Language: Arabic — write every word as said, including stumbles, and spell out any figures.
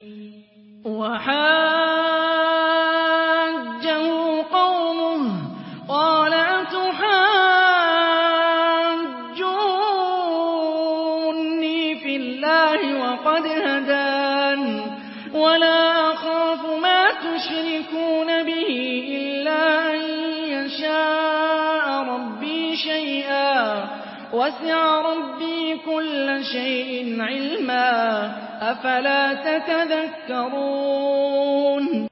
وَحَاجَّهُ قَوْمُهُ قَالَ أَتُحَاجُّونِّي فِي اللَّهِ وَقَدْ هَدَانِ وَلَا أَخَافُ مَا تُشْرِكُونَ بِهِ إِلَّا أَن يَشَاءَ رَبِّي شَيْئًا ۗ وَسِعَ رَبِّي كُلَّ شَيْءٍ عِلْمًا ۗ أَفَلَا تَتَذَكَّرُونَ